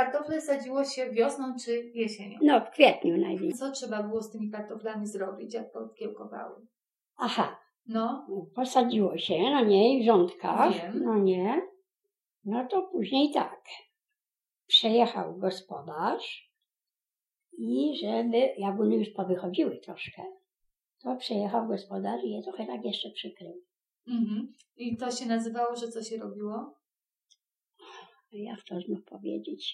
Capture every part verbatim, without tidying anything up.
kartofle sadziło się wiosną czy jesienią? No, w kwietniu najwięcej. Co trzeba było z tymi kartoflami zrobić, jak podkiełkowały? Aha, No, posadziło się, no nie, i w rządkach, Wiem. no nie. No to później tak, przyjechał gospodarz i żeby, jak one już powychodziły troszkę, to przyjechał gospodarz i je trochę tak jeszcze przykrył. mhm. I to się nazywało, że co się robiło? Jak to znów powiedzieć?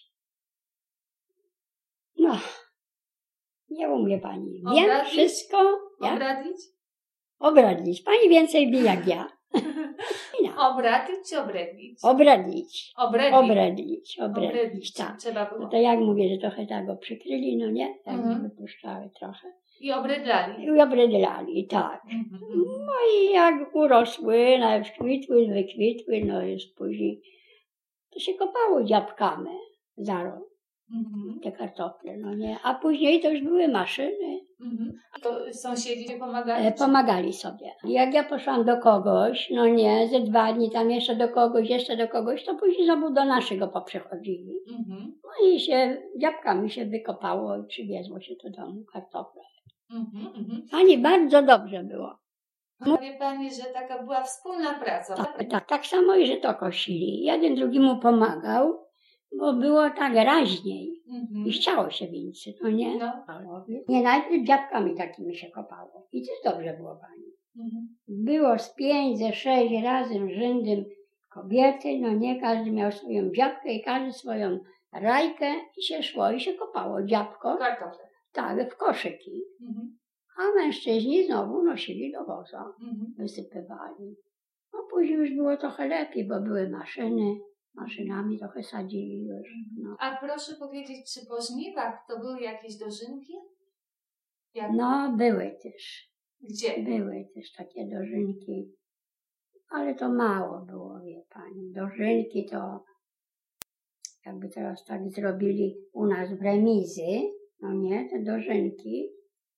No, nie umie pani. Wiem Obradlić? wszystko. Jak? Obradlić? Obradlić. Pani więcej wie jak ja. No. Obradlić czy obredlić? Obradlić. Obredlić. Obradlić. Obradlić, Obredlić, tak. trzeba było. No to jak mówię, że trochę tak go przykryli, no nie? Tak Mhm. wypuszczały trochę. I obredlali. I obrydlali, tak. Mhm. No i jak urosły, no już kwitły, wykwitły, no już później to się kopało dziabkami za rok, Mhm. te kartofle, no nie? A później to już były maszyny. Mhm. A to sąsiedzi ci pomagali? E, pomagali sobie. Jak ja poszłam do kogoś, no nie, ze dwa dni tam jeszcze do kogoś, jeszcze do kogoś, to później znowu do naszego poprzychodzili. Mhm. No i się, dziabkami się wykopało i przywiezło się do domu kartofle. Mhm. Mhm. Pani, bardzo dobrze było. Wie pani, że taka była wspólna praca. Tak, tak, tak samo i że to kosili. Jeden drugiemu pomagał, bo było tak raźniej Mhm. i chciało się więcej, no nie? No. Nie, najpierw dziabkami takimi się kopało. I też dobrze było pani. Mhm. Było z pięć, ze sześć razem rzędem kobiety, no nie, każdy miał swoją dziabkę i każdy swoją rajkę i się szło i się kopało dziabko, Kartofle. tak, w koszyki. Mhm. A mężczyźni znowu nosili do woza, Mhm. wysypywali. No później już było trochę lepiej, bo były maszyny, maszynami trochę sadzili już. No, A proszę powiedzieć, czy po żniwach to były jakieś dożynki? Jak? no były też, Gdzie? były też takie dożynki, ale to mało było, wie pani. Dożynki to jakby teraz tak zrobili u nas w remizy, no nie, te dożynki,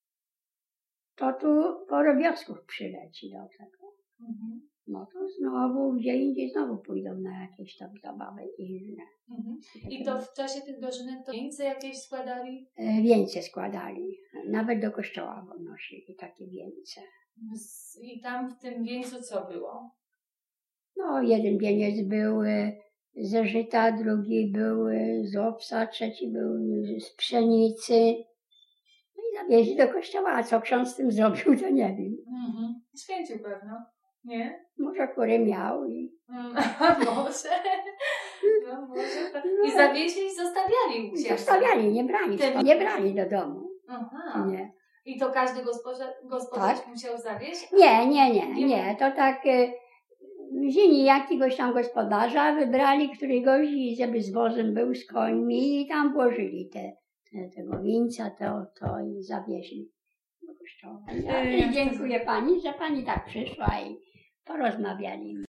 to tu porobiosków przyleci do tego. Mhm. No to znowu, gdzie indziej znowu pójdą na jakieś tam zabawy inne. Mhm. I to w czasie tych dożynek to wieńce jakieś składali? E, Wieńce składali, nawet do kościoła nosili takie wieńce. Z- I tam w tym wieńcu co było? No jeden wieniec był e, ze żyta, drugi był e, z owsa, trzeci był z pszenicy. No i zawieźli do kościoła, a co ksiądz z tym zrobił, to nie wiem. Mhm. Święcił pewno, nie? Może który miał i... Mm, może. No może tak. I zawieźli i zostawiali u i księdza. zostawiali, nie brali, Ten- nie brali do domu. Aha. Nie. I to każdy gospodarz, gospodarz Tak. musiał zawieźć? Nie, nie, nie, Nie nie. To tak e, wzięli jakiegoś tam gospodarza, wybrali któregoś, i żeby z wozem był, z końmi i tam włożyli te, te, tego wieńca, to, to i zawieźli do kościoła. Ja Yy, dziękuję pani, że pani tak przyszła i porozmawiali.